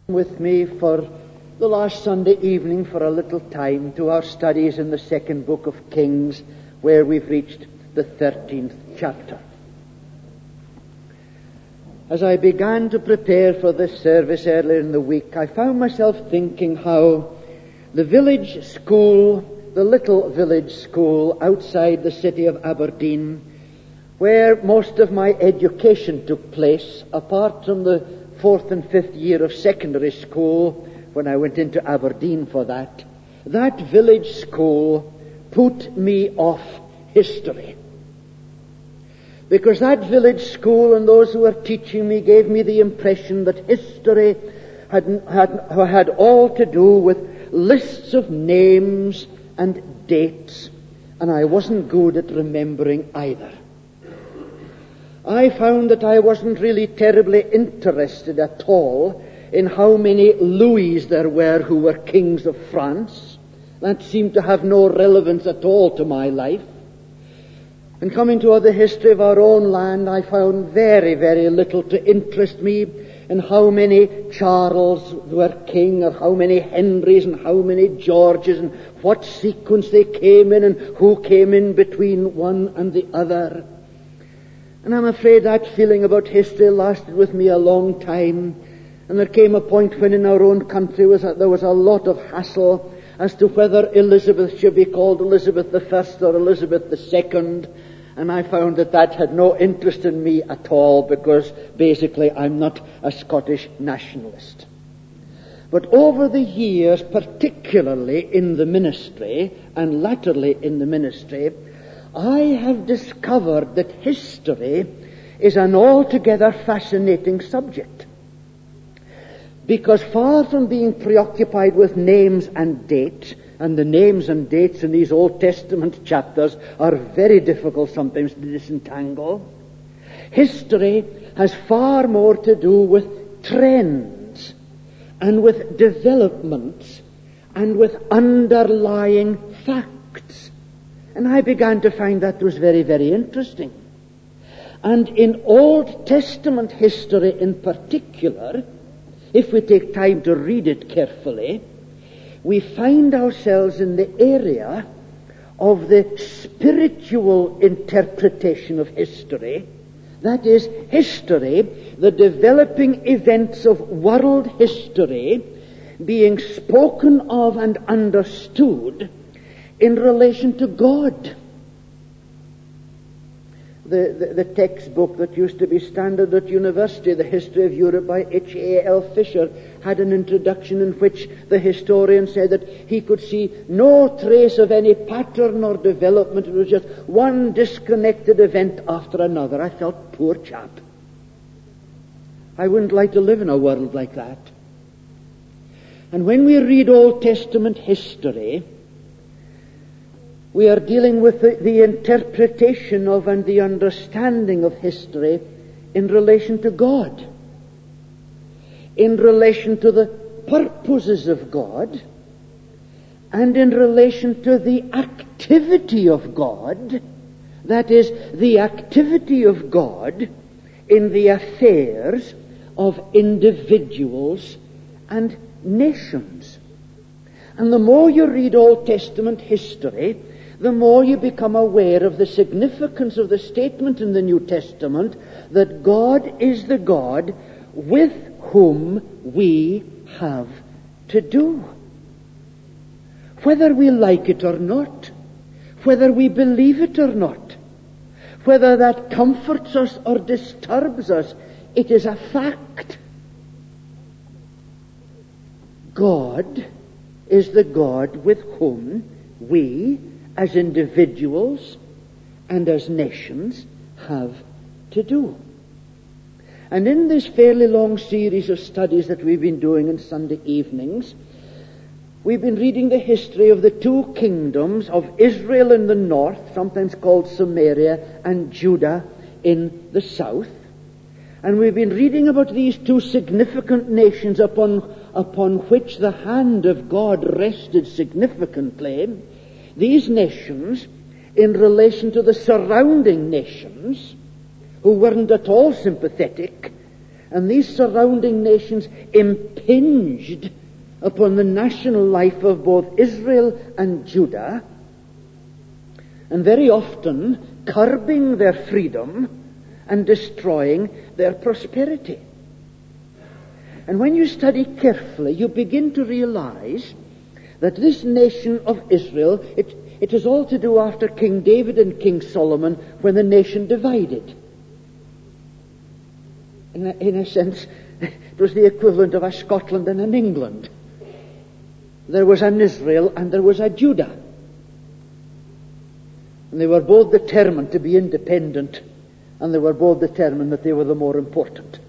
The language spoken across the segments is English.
With me for the last Sunday evening for a little time to our studies in the second book of Kings, where we've reached the 13th chapter. As I began to prepare for this service earlier in the week, I found myself thinking how the village school, the little village school outside the city of Aberdeen, where most of my education took place, apart from the 4th and 5th year of secondary school, when I went into Aberdeen for that village school put me off history. Because that village school and those who were teaching me gave me the impression that history had all to do with lists of names and dates, and I wasn't good at remembering either. I found that I wasn't really terribly interested at all in how many Louis there were who were kings of France. That seemed to have no relevance at all to my life. And coming to the history of our own land, I found very, very little to interest me in how many Charles were king, or how many Henrys and how many Georges, and what sequence they came in and who came in between one and the other. And I'm afraid that feeling about history lasted with me a long time. And there came a point when in our own country there was a lot of hassle as to whether Elizabeth should be called Elizabeth I or Elizabeth II. And I found that had no interest in me at all, because basically I'm not a Scottish nationalist. But over the years, particularly in the ministry, and latterly in the ministry, I have discovered that history is an altogether fascinating subject. Because far from being preoccupied with names and dates, and the names and dates in these Old Testament chapters are very difficult sometimes to disentangle, history has far more to do with trends and with developments and with underlying facts. And I began to find that was very, very interesting. And in Old Testament history in particular, if we take time to read it carefully, we find ourselves in the area of the spiritual interpretation of history. That is, history, the developing events of world history, being spoken of and understood in relation to God. The textbook that used to be standard at university, The History of Europe by H.A.L. Fisher, had an introduction in which the historian said that he could see no trace of any pattern or development. It was just one disconnected event after another. I felt, poor chap. I wouldn't like to live in a world like that. And when we read Old Testament history, we are dealing with the interpretation of and the understanding of history in relation to God, in relation to the purposes of God, and in relation to the activity of God, that is, the activity of God in the affairs of individuals and nations. And the more you read Old Testament history, the more you become aware of the significance of the statement in the New Testament that God is the God with whom we have to do. Whether we like it or not, whether we believe it or not, whether that comforts us or disturbs us, it is a fact. God is the God with whom we, as individuals and as nations, have to do. And in this fairly long series of studies that we've been doing on Sunday evenings, we've been reading the history of the two kingdoms of Israel in the north, sometimes called Samaria, and Judah in the south. And we've been reading about these two significant nations upon which the hand of God rested significantly. These nations, in relation to the surrounding nations, who weren't at all sympathetic, And these surrounding nations impinged upon the national life of both Israel and Judah, and very often curbing their freedom and destroying their prosperity. And when you study carefully, you begin to realize that this nation of Israel, it is all to do after King David and King Solomon, when the nation divided. In a sense, it was the equivalent of a Scotland and an England. There was an Israel and there was a Judah. And they were both determined to be independent, and they were both determined that they were the more important.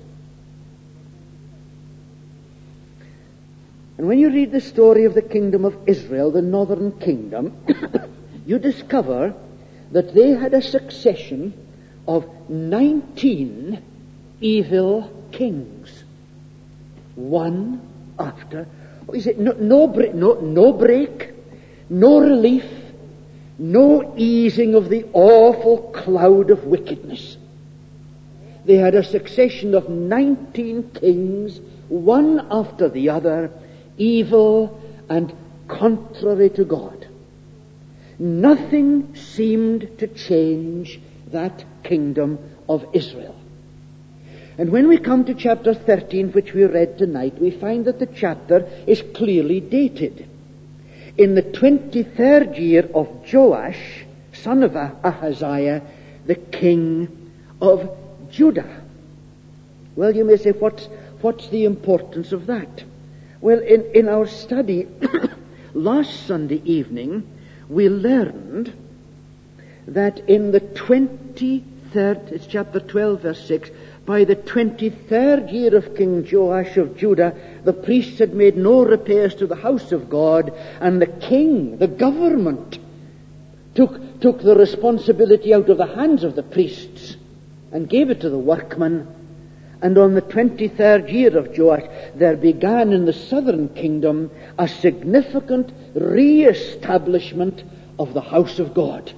And when you read the story of the kingdom of Israel, the northern kingdom, you discover that they had a succession of 19 evil kings, one after. No break, no relief, no easing of the awful cloud of wickedness. They had a succession of 19 kings, one after the other, evil and contrary to God. Nothing seemed to change that kingdom of Israel. And when we come to chapter 13, which we read tonight, we find that the chapter is clearly dated. In the 23rd year of Joash, son of Ahaziah, the king of Judah. Well, you may say, what's the importance of that? Well, in our study last Sunday evening, we learned that in the 23rd, it's chapter 12, verse 6, by the 23rd year of King Joash of Judah, the priests had made no repairs to the house of God, and the king, the government, took the responsibility out of the hands of the priests and gave it to the workmen. And on the 23rd year of Joash, there began in the southern kingdom a significant re-establishment of the house of God.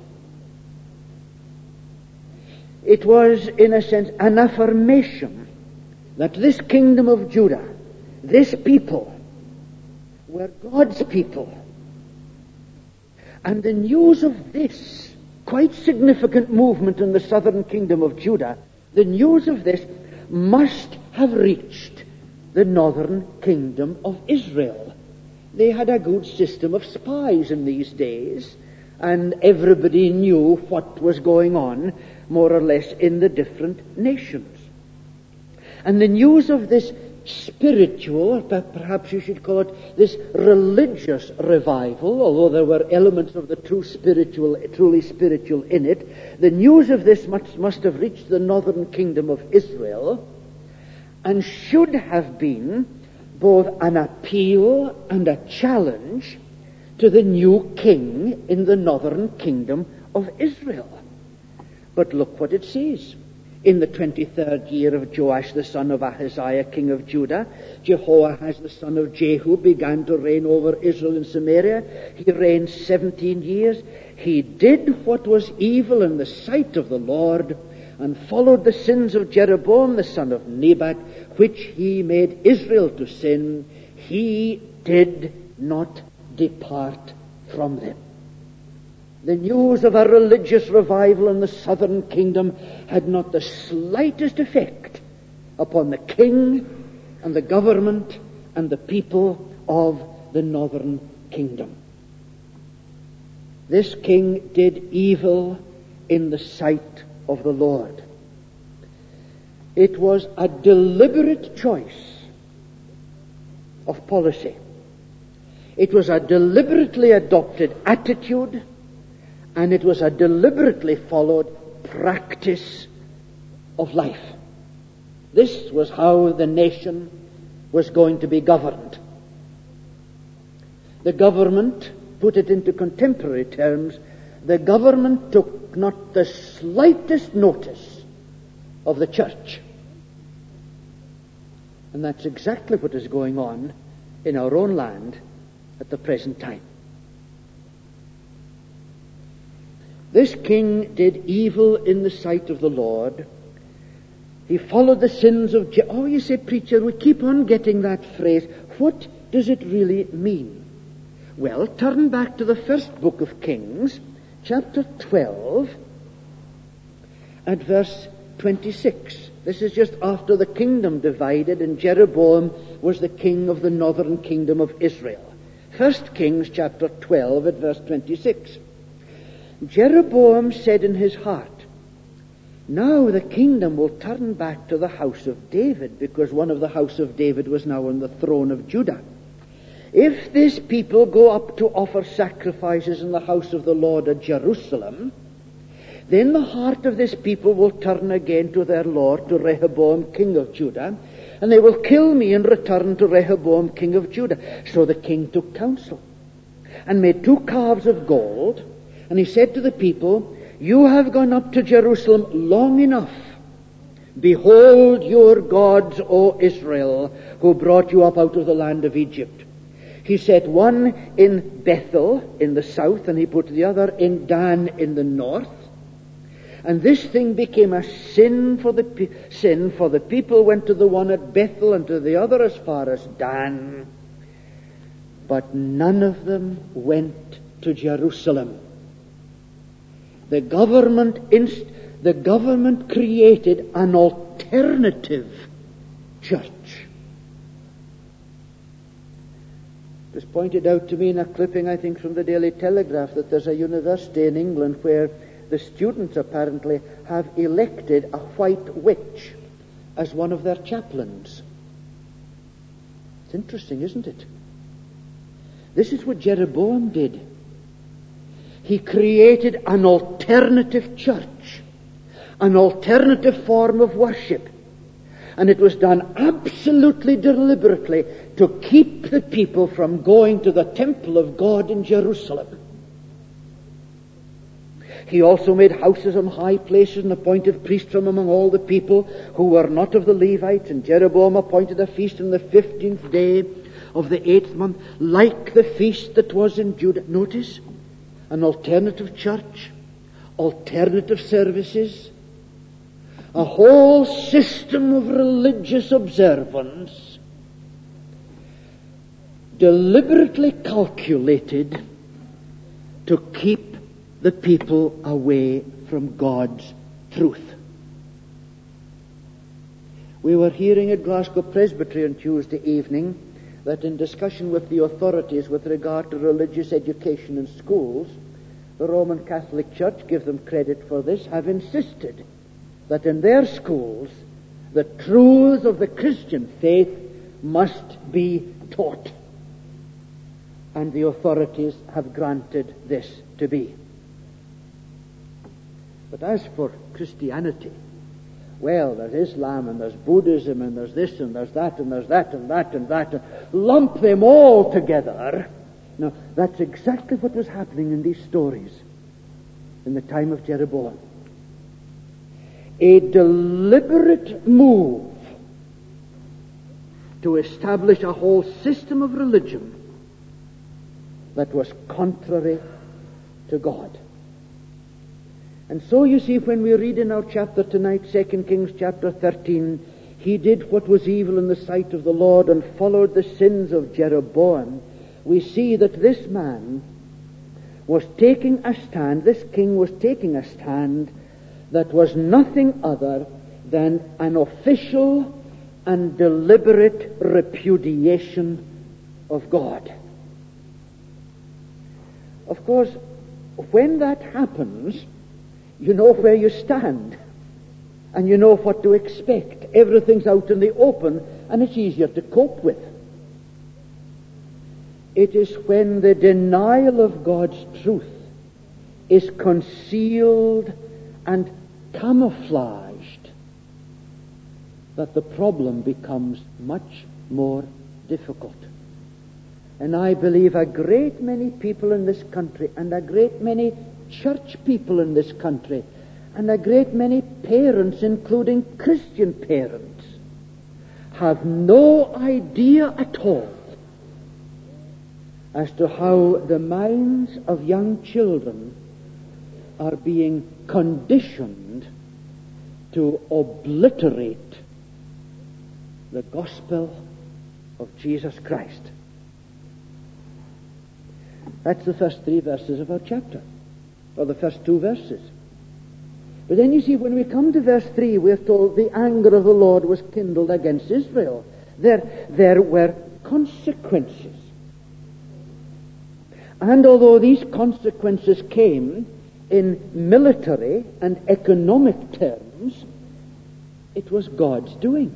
It was, in a sense, an affirmation that this kingdom of Judah, this people, were God's people. And the news of this quite significant movement in the southern kingdom of Judah, the news of this must have reached the northern kingdom of Israel. They had a good system of spies in these days, and everybody knew what was going on, more or less, in the different nations. And the news of this spiritual, perhaps you should call it this religious revival, although there were elements of the truly spiritual in it, the news of this must have reached the northern kingdom of Israel, and should have been both an appeal and a challenge to the new king in the northern kingdom of Israel. But look what it says. In the 23rd year of Joash, the son of Ahaziah, king of Judah, Jehoahaz, the son of Jehu, began to reign over Israel and Samaria. He reigned 17 years. He did what was evil in the sight of the Lord, and followed the sins of Jeroboam, the son of Nebat, which he made Israel to sin. He did not depart from them. The news of a religious revival in the southern kingdom had not the slightest effect upon the king and the government and the people of the northern kingdom. This king did evil in the sight of the Lord. It was a deliberate choice of policy. It was a deliberately adopted attitude, and it was a deliberately followed practice of life. This was how the nation was going to be governed. The government, put it into contemporary terms, the government took not the slightest notice of the church. And that's exactly what is going on in our own land at the present time. This king did evil in the sight of the Lord, He followed the sins of... Oh, you say, preacher, we keep on getting that phrase. What does it really mean? Well, turn back to the first book of Kings, chapter 12, at verse 26. This is just after the kingdom divided and Jeroboam was the king of the northern kingdom of Israel. 1 Kings chapter 12 at verse 26. Jeroboam said in his heart, now the kingdom will turn back to the house of David, because one of the house of David was now on the throne of Judah. If this people go up to offer sacrifices in the house of the Lord at Jerusalem, then the heart of this people will turn again to their Lord, to Rehoboam, king of Judah, and they will kill me and return to Rehoboam, king of Judah. So the king took counsel and made 2 calves of gold, and he said to the people, you have gone up to Jerusalem long enough. Behold your gods, O Israel, who brought you up out of the land of Egypt. He set one in Bethel in the south, and he put the other in Dan in the north. And this thing became a sin, for the people went to the one at Bethel and to the other as far as Dan. But none of them went to Jerusalem. The government created an alternative church. It was pointed out to me in a clipping, I think, from the Daily Telegraph, that there's a university in England where the students apparently have elected a white witch as one of their chaplains. It's interesting, isn't it? This is what Jeroboam did. He created an alternative church, an alternative form of worship. And it was done absolutely deliberately to keep the people from going to the temple of God in Jerusalem. He also made houses on high places and appointed priests from among all the people who were not of the Levites. And Jeroboam appointed a feast on the 15th day of the 8th month, like the feast that was in Judah. Notice, an alternative church, alternative services, a whole system of religious observance deliberately calculated to keep the people away from God's truth. We were hearing at Glasgow Presbytery on Tuesday evening that in discussion with the authorities with regard to religious education in schools, the Roman Catholic Church, give them credit for this, have insisted that in their schools the truths of the Christian faith must be taught. And the authorities have granted this to be. But as for Christianity, well, there's Islam and there's Buddhism and there's this and there's that and there's that and that and that. And lump them all together. Now, that's exactly what was happening in these stories in the time of Jeroboam. A deliberate move to establish a whole system of religion that was contrary to God. And so you see, when we read in our chapter tonight, 2 Kings chapter 13, he did what was evil in the sight of the Lord and followed the sins of Jeroboam. We see that this man was taking a stand, this king was taking a stand that was nothing other than an official and deliberate repudiation of God. Of course, when that happens, you know where you stand, and you know what to expect. Everything's out in the open, and it's easier to cope with. It is when the denial of God's truth is concealed and camouflaged that the problem becomes much more difficult. And I believe a great many people in this country, and a great many church people in this country, and a great many parents, including Christian parents, have no idea at all as to how the minds of young children are being conditioned to obliterate the gospel of Jesus Christ. That's the first 3 verses of our chapter, or the first 2 verses. But then you see, when we come to verse 3, we're told the anger of the Lord was kindled against Israel. There were consequences. And although these consequences came in military and economic terms, it was God's doing.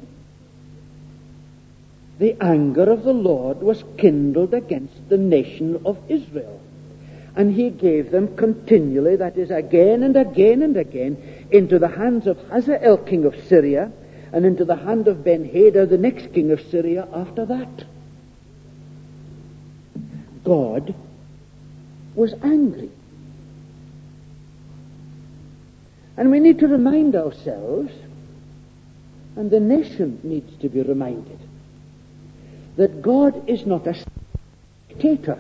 The anger of the Lord was kindled against the nation of Israel. And he gave them continually, that is, again and again and again, into the hands of Hazael, king of Syria, and into the hand of Ben-Hadad, the next king of Syria, after that. God was angry. And we need to remind ourselves, and the nation needs to be reminded, that God is not a spectator.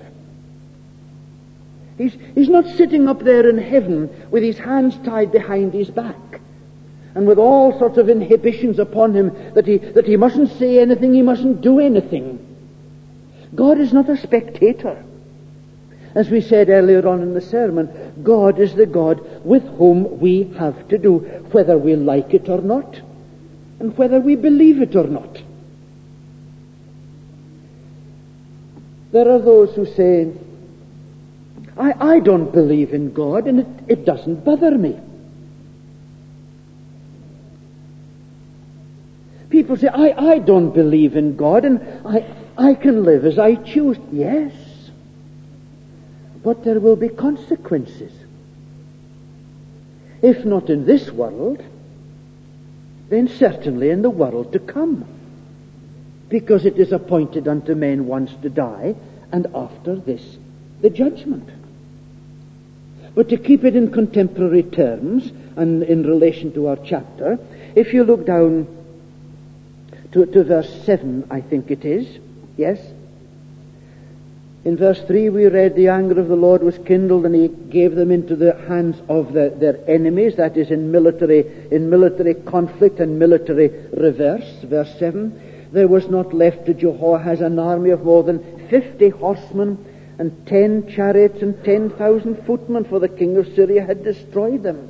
He's not sitting up there in heaven with his hands tied behind his back and with all sorts of inhibitions upon him that he mustn't say anything, he mustn't do anything. God is not a spectator. As we said earlier on in the sermon, God is the God with whom we have to do, whether we like it or not, and whether we believe it or not. There are those who say, I don't believe in God, and it doesn't bother me. People say, I don't believe in God, and I can live as I choose. Yes, but there will be consequences. If not in this world, then certainly in the world to come. Because it is appointed unto men once to die, and after this the judgment. But to keep it in contemporary terms, and in relation to our chapter, if you look down to verse 7, I think it is, yes? In verse 3 we read, the anger of the Lord was kindled, and he gave them into the hands of their enemies, that is in military conflict and military reverse. Verse 7, there was not left to Jehoahaz an army of more than 50 horsemen, and 10 chariots and 10,000 footmen, for the king of Syria had destroyed them.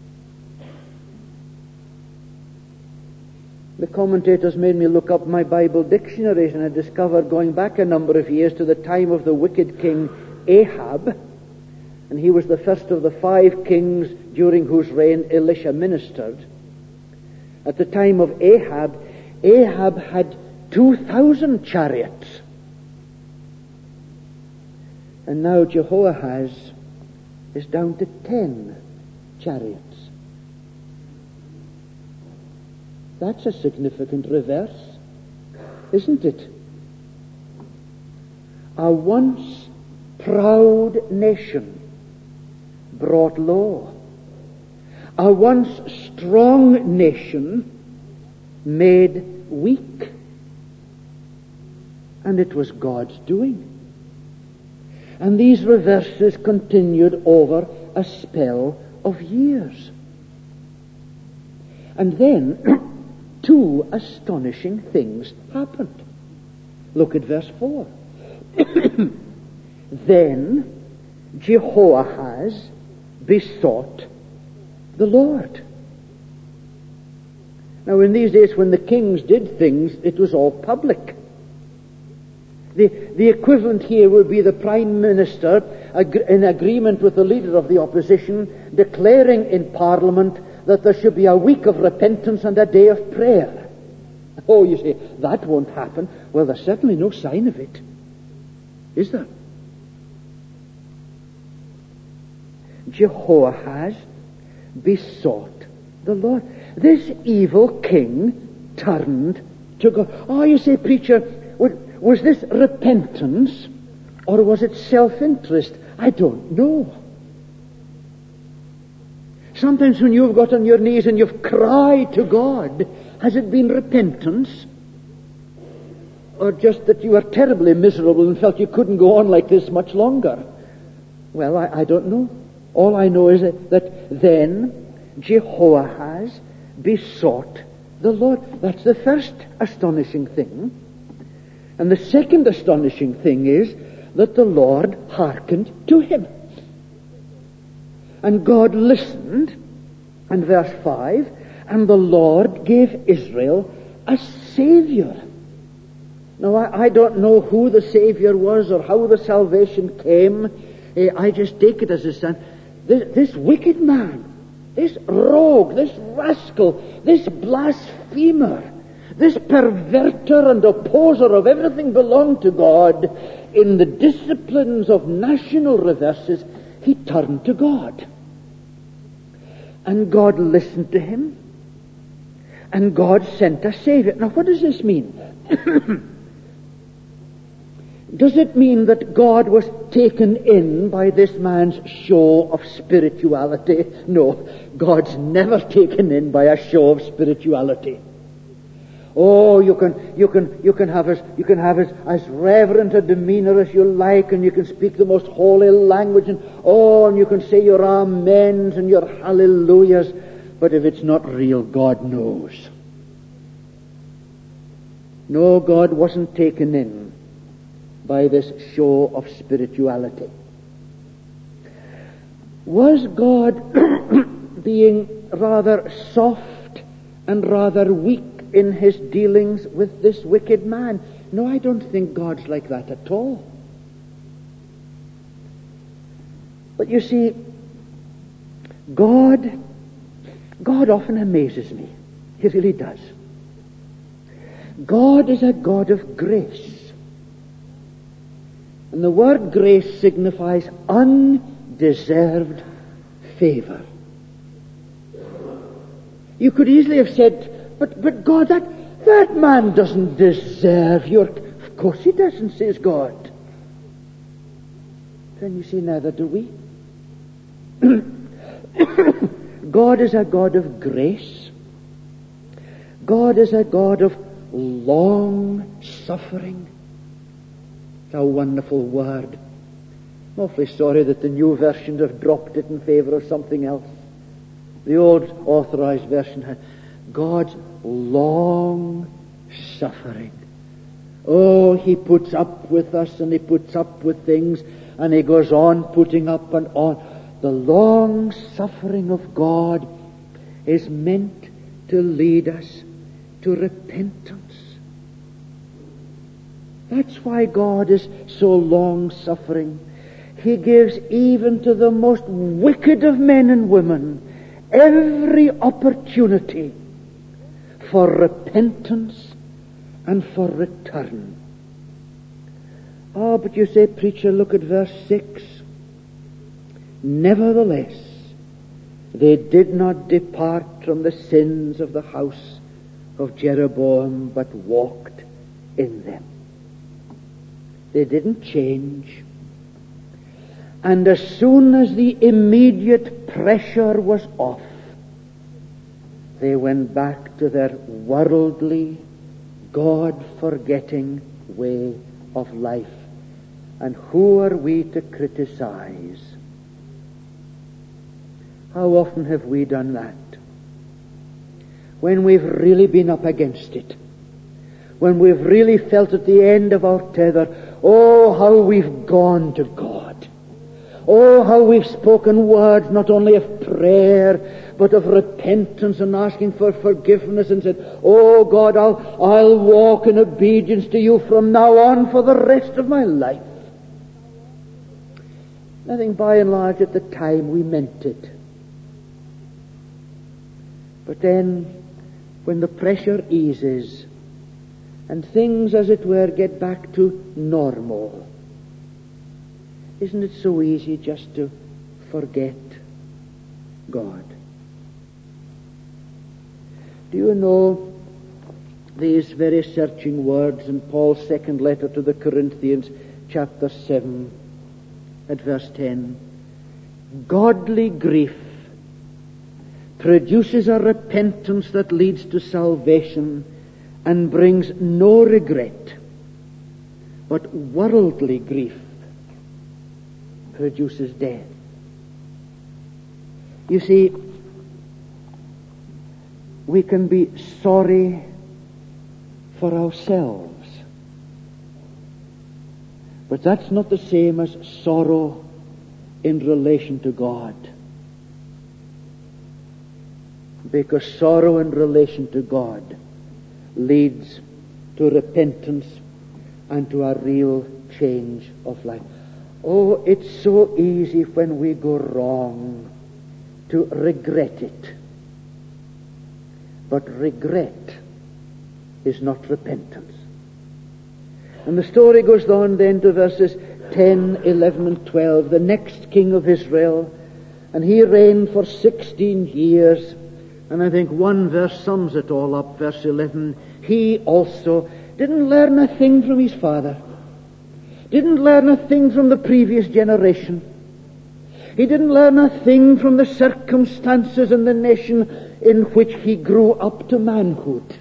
The commentators made me look up my Bible dictionaries, and I discovered, going back a number of years to the time of the wicked king Ahab, and he was the first of the 5 kings during whose reign Elisha ministered. At the time of Ahab had 2,000 chariots. And now Jehoahaz is down to 10 chariots. That's a significant reverse, isn't it? A once proud nation brought low. A once strong nation made weak. And it was God's doing. And these reverses continued over a spell of years. And then 2 astonishing things happened. Look at verse 4. Then Jehoahaz besought the Lord. Now in these days when the kings did things, it was all public. The equivalent here would be the Prime Minister in agreement with the leader of the opposition declaring in Parliament that there should be a week of repentance and a day of prayer. Oh, you say, that won't happen. Well, there's certainly no sign of it, is there? Jehoahaz besought the Lord. This evil king turned to God. Oh, you say, preacher, was this repentance or was it self-interest? I don't know. Sometimes when you've got on your knees and you've cried to God, has it been repentance? Or just that you were terribly miserable and felt you couldn't go on like this much longer? Well, I don't know. All I know is that then Jehoahaz besought the Lord. That's the first astonishing thing. And the second astonishing thing is that the Lord hearkened to him. And God listened, and verse 5, and the Lord gave Israel a Savior. Now, I don't know who the Savior was or how the salvation came. I just take it as a sign. This wicked man, this rogue, this rascal, this blasphemer, this perverter and opposer of everything belonged to God, in the disciplines of national reverses, he turned to God. And God listened to him. And God sent a Savior. Now, what does this mean? Does it mean that God was taken in by this man's show of spirituality? No, God's never taken in by a show of spirituality. Oh, you can have as reverent a demeanor as you like, and you can speak the most holy language, and you can say your amens and your hallelujahs, but if it's not real, God knows. No, God wasn't taken in by this show of spirituality. Was God being rather soft and rather weak in his dealings with this wicked man? No, I don't think God's like that at all. But you see, God often amazes me. He really does. God is a God of grace. And the word grace signifies undeserved favor. You could easily have said, but God, that man doesn't deserve your... Of course he doesn't, says God. Then you see, neither do we. God is a God of grace. God is a God of long suffering. It's a wonderful word. I'm awfully sorry that the new versions have dropped it in favor of something else. The old authorized version had God's long suffering. Oh, he puts up with us, and he puts up with things, and he goes on putting up and on. The long suffering of God is meant to lead us to repentance. That's why God is so long-suffering. He gives even to the most wicked of men and women every opportunity for repentance and for return. Oh, but you say, preacher, look at verse 6. Nevertheless, they did not depart from the sins of the house of Jeroboam, but walked in them. They didn't change. And as soon as the immediate pressure was off, they went back to their worldly, God-forgetting way of life. And who are we to criticize? How often have we done that? When we've really been up against it. When we've really felt at the end of our tether, oh, how we've gone to God. Oh, how we've spoken words not only of prayer, but of repentance and asking for forgiveness, and said, oh God, I'll walk in obedience to you from now on for the rest of my life. I think by and large at the time we meant it. But then, when the pressure eases, and things, as it were, get back to normal, isn't it so easy just to forget God? Do you know these very searching words in Paul's second letter to the Corinthians, chapter 7, at verse 10? Godly grief produces a repentance that leads to salvation and brings no regret, but worldly grief produces death. You see, we can be sorry for ourselves. But that's not the same as sorrow in relation to God. Because sorrow in relation to God leads to repentance and to a real change of life. Oh, it's so easy when we go wrong to regret it. But regret is not repentance. And the story goes on then to verses 10, 11, and 12. The next king of Israel, and he reigned for 16 years. And I think one verse sums it all up, verse 11. He also didn't learn a thing from his father. Didn't learn a thing from the previous generation. He didn't learn a thing from the circumstances in the nation in which he grew up to manhood.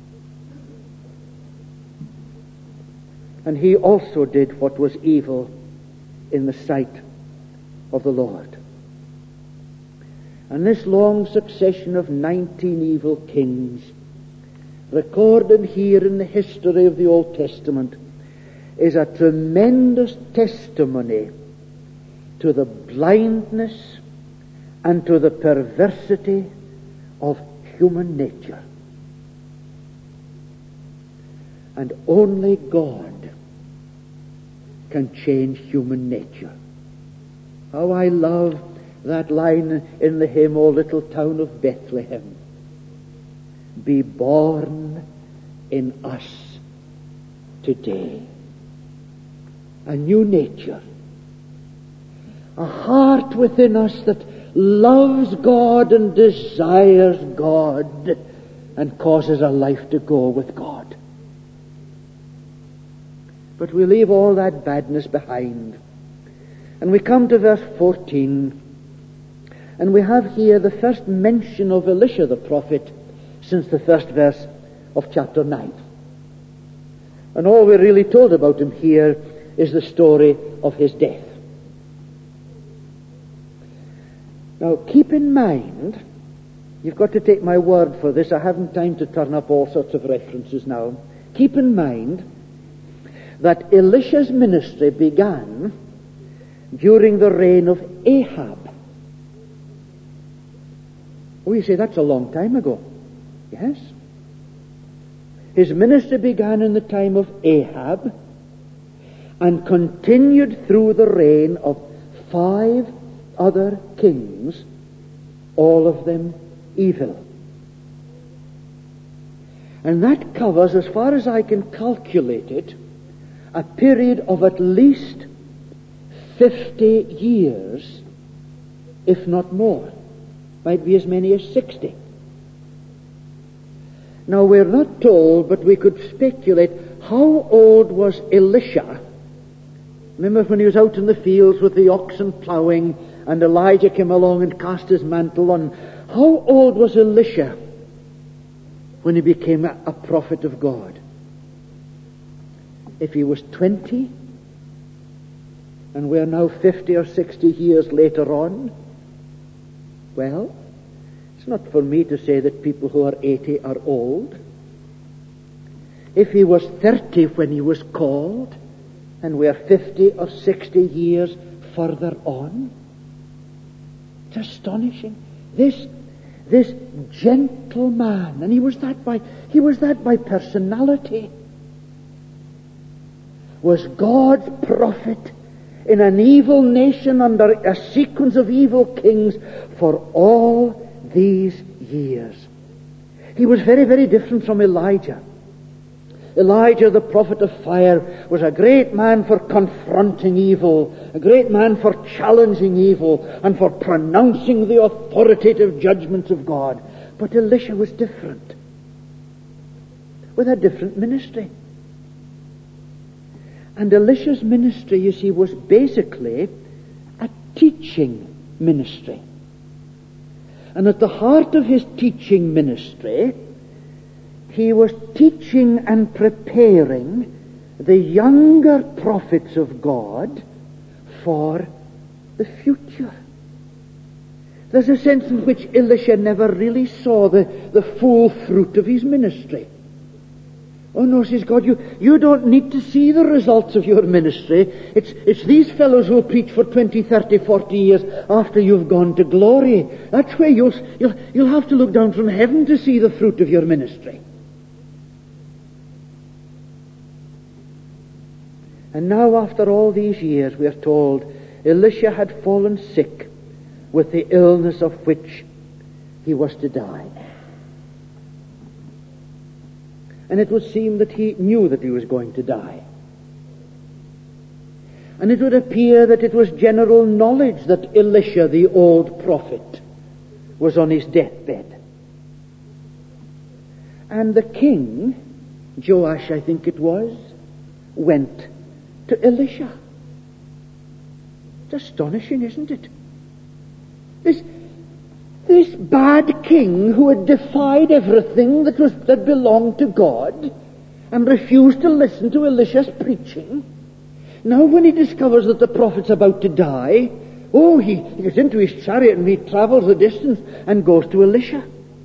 And he also did what was evil in the sight of the Lord. And this long succession of 19 evil kings, recorded here in the history of the Old Testament, is a tremendous testimony to the blindness and to the perversity of human nature. And only God can change human nature. How I love that line in the hymn, O Little Town of Bethlehem. Be born in us today a new nature, a heart within us that loves God and desires God and causes a life to go with God. But we leave all that badness behind, and we come to verse 14, and we have here the first mention of Elisha the prophet since the first verse of chapter 9. And all we're really told about him here is the story of his death. Now keep in mind, you've got to take my word for this, I haven't time to turn up all sorts of references now. Keep in mind that Elisha's ministry began during the reign of Ahab. Oh, you say, that's a long time ago. Yes. His ministry began in the time of Ahab and continued through the reign of 5 other kings, all of them evil. And that covers, as far as I can calculate it, a period of at least 50 years, if not more. Might be as many as 60. Now we're not told, but we could speculate, how old was Elisha? Remember when he was out in the fields with the oxen plowing, and Elijah came along and cast his mantle on. How old was Elisha when he became a prophet of God? If he was 20, and we're now 50 or 60 years later on, well, it's not for me to say that people who are 80 are old. If he was 30 when he was called, and we're 50 or 60 years further on, it's astonishing. This gentle man, and he was that by personality, was God's prophet in an evil nation under a sequence of evil kings for all these years. He was very, very different from Elijah. Elijah, the prophet of fire, was a great man for confronting evil, a great man for challenging evil, and for pronouncing the authoritative judgments of God. But Elisha was different, with a different ministry. And Elisha's ministry, you see, was basically a teaching ministry. And at the heart of his teaching ministry, he was teaching and preparing the younger prophets of God for the future. There's a sense in which Elisha never really saw the full fruit of his ministry. Oh no, says God, you don't need to see the results of your ministry. It's these fellows who'll preach for 20, 30, 40 years after you've gone to glory. That's where you'll have to look down from heaven to see the fruit of your ministry. And now, after all these years, we are told Elisha had fallen sick with the illness of which he was to die. And it would seem that he knew that he was going to die. And it would appear that it was general knowledge that Elisha, the old prophet, was on his deathbed. And the king, Joash I think it was, went to Elisha. It's astonishing, isn't it? This bad king who had defied everything that belonged to God and refused to listen to Elisha's preaching, now when he discovers that the prophet's about to die, he gets into his chariot and he travels the distance and goes to Elisha.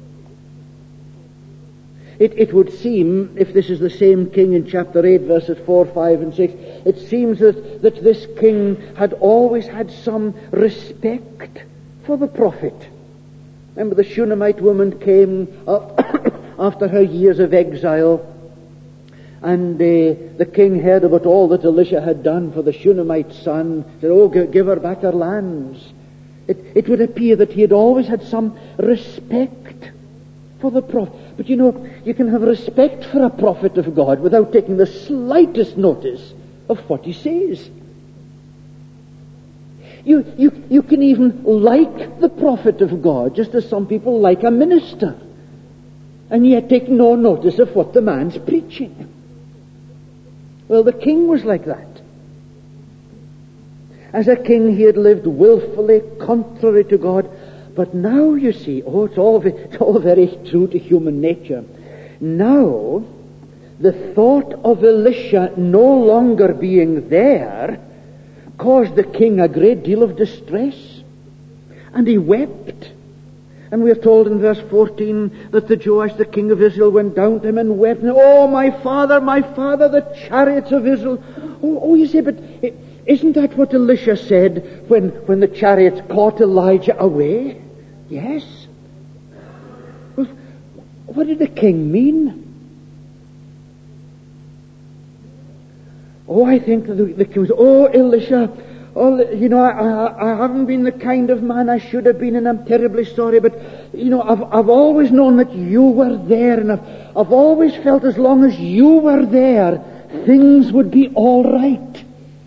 It would seem, if this is the same king in chapter 8, verses 4, 5, and 6, it seems that this king had always had some respect for the prophet. Remember, the Shunammite woman came after her years of exile, and the king heard about all that Elisha had done for the Shunammite son. Said, give her back her lands. It would appear that he had always had some respect for the prophet. But you can have respect for a prophet of God without taking the slightest notice of what he says. You can even like the prophet of God, just as some people like a minister, and yet take no notice of what the man's preaching. Well, the king was like that. As a king, he had lived willfully contrary to God, but now you see, it's all very true to human nature. Now, the thought of Elisha no longer being there caused the king a great deal of distress, and he wept. And we are told in verse 14 that the Joash, the king of Israel, went down to him and wept. Oh, my father, the chariots of Israel. You say, but isn't that what Elisha said when the chariots caught Elijah away? Yes. Well, what did the king mean? I think the king was, Elisha, I haven't been the kind of man I should have been, and I'm terribly sorry, but, I've always known that you were there, and I've always felt as long as you were there, things would be all right.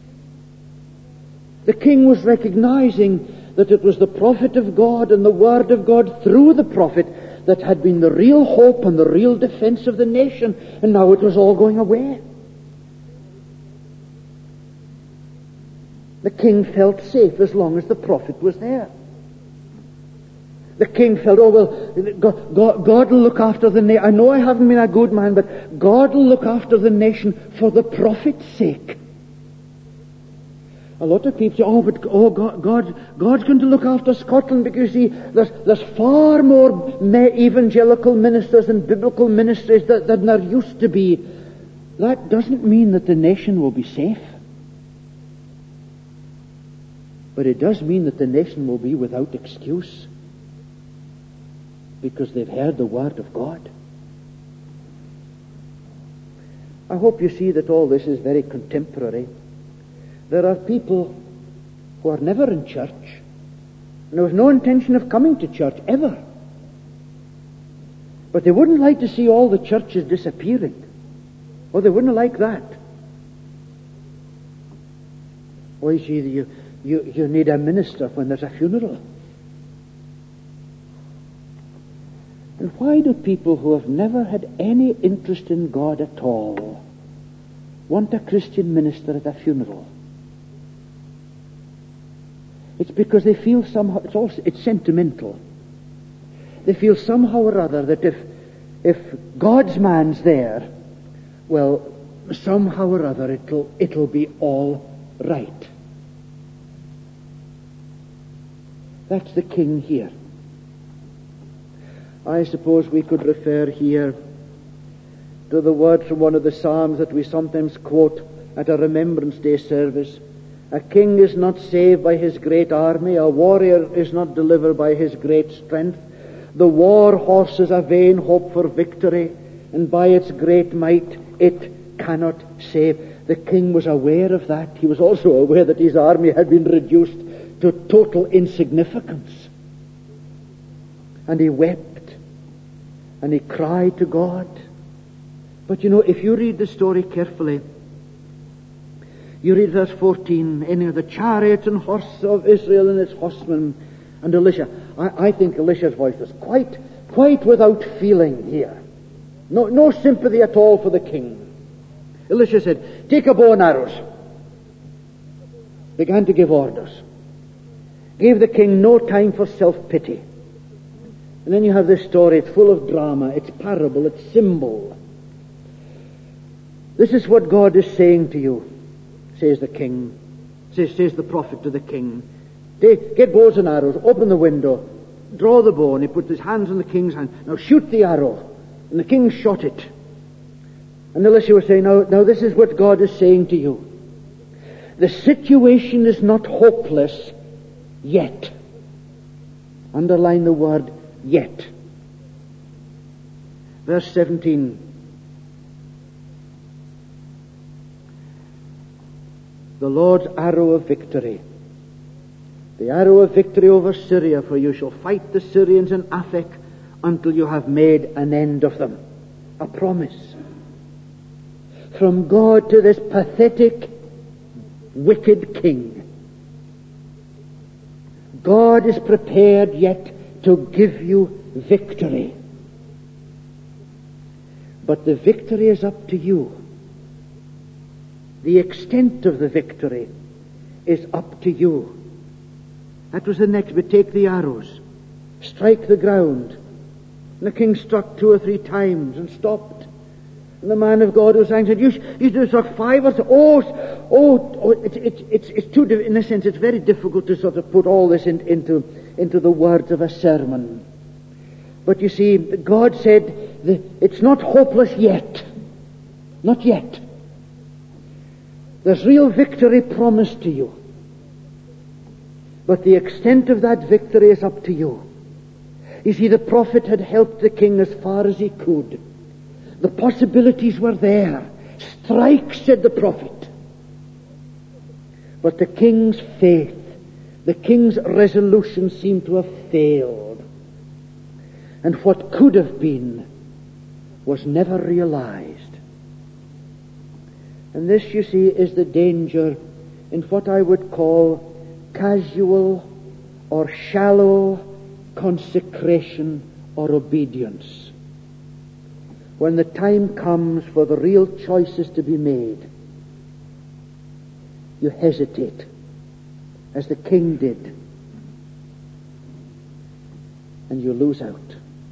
The king was recognizing that it was the prophet of God and the word of God through the prophet that had been the real hope and the real defense of the nation, and now it was all going away. The king felt safe as long as the prophet was there. The king felt, God will look after the nation. I know I haven't been a good man, but God will look after the nation for the prophet's sake. A lot of people say, God's going to look after Scotland because there's far more evangelical ministers and biblical ministries than there used to be. That doesn't mean that the nation will be safe. But it does mean that the nation will be without excuse because they've heard the word of God. I hope you see that all this is very contemporary. There are people who are never in church, and there was no intention of coming to church ever. But they wouldn't like to see all the churches disappearing. They wouldn't like that. You see, you need a minister when there's a funeral. And why do people who have never had any interest in God at all want a Christian minister at a funeral? It's because they feel somehow, it's sentimental. They feel somehow or other that if God's man's there, well, somehow or other it'll be all right. That's the king here. I suppose we could refer here to the words from one of the Psalms that we sometimes quote at a Remembrance Day service. A king is not saved by his great army. A warrior is not delivered by his great strength. The war horse is a vain hope for victory, and by its great might it cannot save. The king was aware of that. He was also aware that his army had been reduced to total insignificance. And he wept, and he cried to God. But if you read the story carefully, you read verse 14, in the chariots and horse of Israel and its horsemen, and Elisha. I think Elisha's voice was quite without feeling here. No sympathy at all for the king. Elisha said, take a bow and arrows. Began to give orders. Gave the king no time for self-pity. And then you have this story. It's full of drama. It's parable. It's symbol. This is what God is saying to you, says the king. Says the prophet to the king. Get bows and arrows. Open the window. Draw the bow. And he put his hands on the king's hand. Now shoot the arrow. And the king shot it. And Elisha was saying, now this is what God is saying to you. The situation is not hopeless yet. Underline the word yet. Verse 17. The Lord's arrow of victory. The arrow of victory over Syria, for you shall fight the Syrians in Aphek until you have made an end of them. A promise from God to this pathetic, wicked king. God is prepared yet to give you victory. But the victory is up to you. The extent of the victory is up to you. That was the next bit. Take the arrows. Strike the ground. And the king struck 2 or 3 times and stopped. And the man of God was saying, you should struck 5 or 6. It's too, in a sense, it's very difficult to sort of put all this into the words of a sermon. But you see, God said that it's not hopeless yet. Not yet. There's real victory promised to you. But the extent of that victory is up to you. You see, the prophet had helped the king as far as he could. The possibilities were there. Strike, said the prophet. But the king's faith, the king's resolution seemed to have failed. And what could have been was never realized. And this, you see, is the danger in what I would call casual or shallow consecration or obedience. When the time comes for the real choices to be made, you hesitate, as the king did, and you lose out.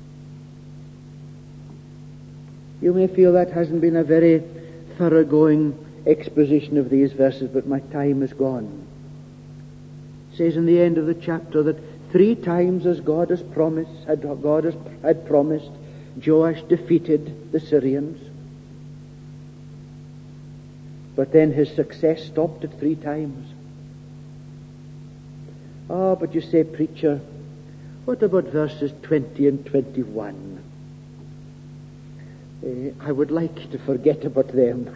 You may feel that hasn't been a very thoroughgoing exposition of these verses, but my time is gone. It says in the end of the chapter that 3 times as God had promised, Joash defeated the Syrians. But then his success stopped at 3 times. Oh, but you say, preacher, what about verses 20 and 21? I would like you to forget about them.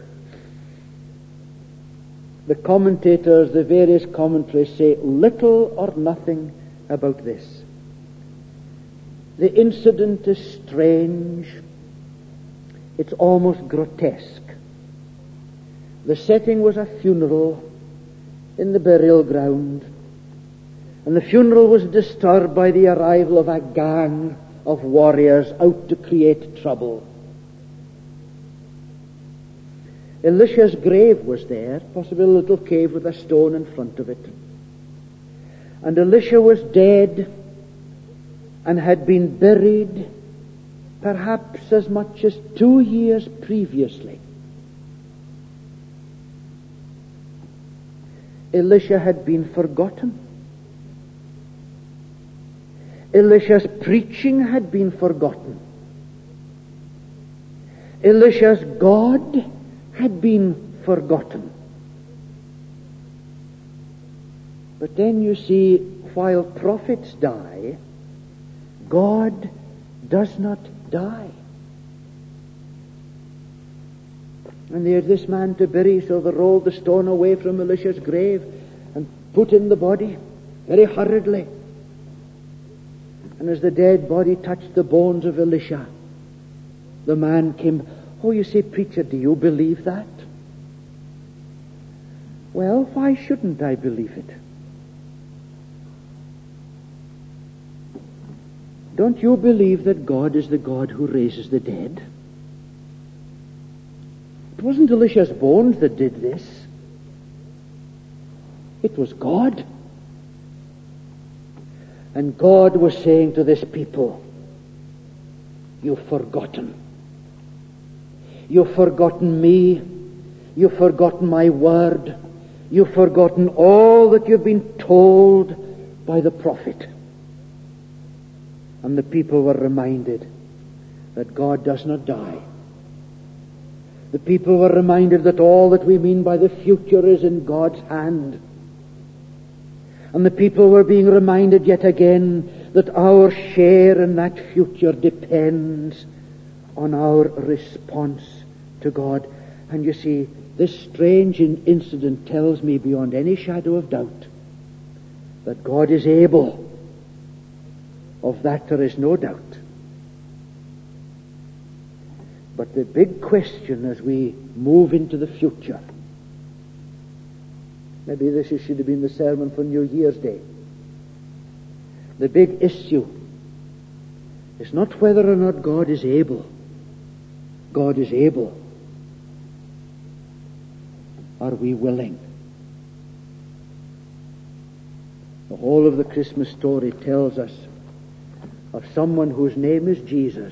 The commentators, the various commentaries say little or nothing about this. The incident is strange. It's almost grotesque. The setting was a funeral in the burial ground, and the funeral was disturbed by the arrival of a gang of warriors out to create trouble. Elisha's grave was there, possibly a little cave with a stone in front of it. And Elisha was dead and had been buried perhaps as much as 2 years previously. Elisha had been forgotten. Elisha's preaching had been forgotten. Elisha's God had been forgotten. But then you see, while prophets die, God does not die. And there's this man to bury, so they rolled the stone away from Elisha's grave and put in the body very hurriedly. And as the dead body touched the bones of Elisha, the man came. Oh, you say, preacher, do you believe that? Well, why shouldn't I believe it? Don't you believe that God is the God who raises the dead? It wasn't Elisha's bones that did this. It was God. And God was saying to this people, you've forgotten. You've forgotten me. You've forgotten my word. You've forgotten all that you've been told by the prophet. And the people were reminded that God does not die. The people were reminded that all that we mean by the future is in God's hand. And the people were being reminded yet again that our share in that future depends on our response to God. And you see, this strange incident tells me beyond any shadow of doubt that God is able. Of that there is no doubt. But the big question as we move into the future, maybe this should have been the sermon for New Year's Day. The big issue is not whether or not God is able. God is able. Are we willing? The whole of the Christmas story tells us of someone whose name is Jesus,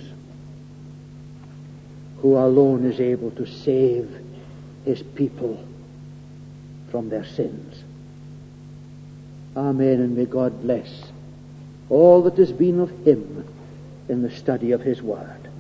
who alone is able to save his people from their sins. Amen, and may God bless all that has been of him in the study of his word.